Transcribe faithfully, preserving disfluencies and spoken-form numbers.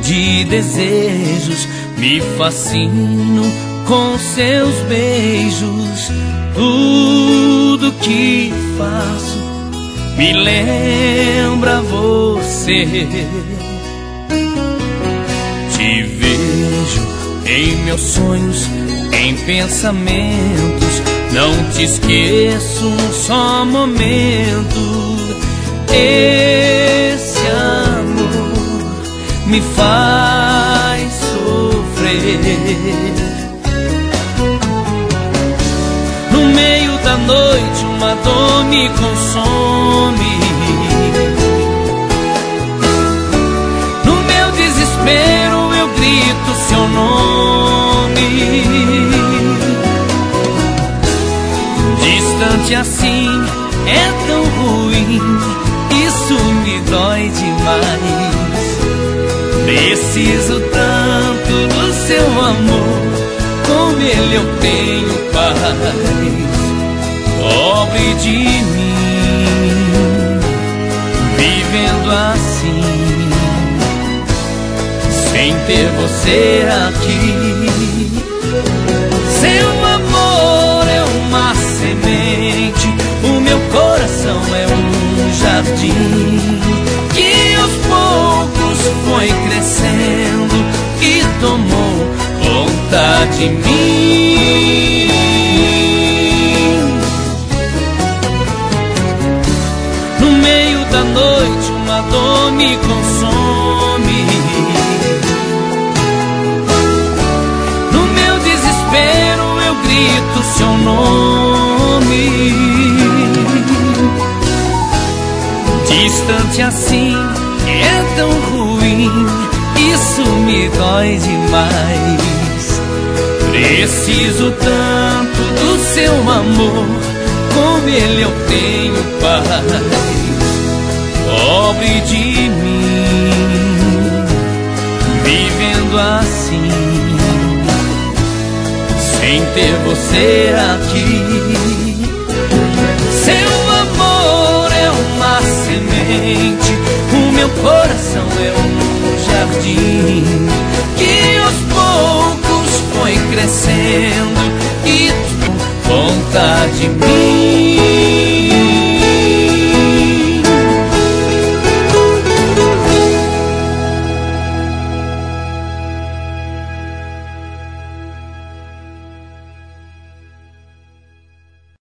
de desejos, me fascino com seus beijos. Tudo que faço me lembra você. Te vejo em meus sonhos, em pensamentos, não te esqueço um só momento. Esse amor me faz sofrer. No meio da noite uma dor me consome. No meu desespero eu grito seu nome. Distante assim é tão ruim, isso me dói demais. Preciso tanto do seu amor, com ele eu tenho paz. Pobre de mim, vivendo assim, sem ter você aqui. Seu amor é uma semente, o meu coração é um jardim que aos poucos foi crescendo e tomou conta de mim. No meio da noite uma dor me consome. No meu desespero eu grito seu nome. Distante assim é tão ruim, isso me dói demais. Preciso tanto do seu amor, com ele eu tenho paz. Pobre de mim, vivendo assim, sem ter você aqui. Seu amor é uma semente, o meu coração é um jardim que aos poucos foi crescendo e tomou conta de mim.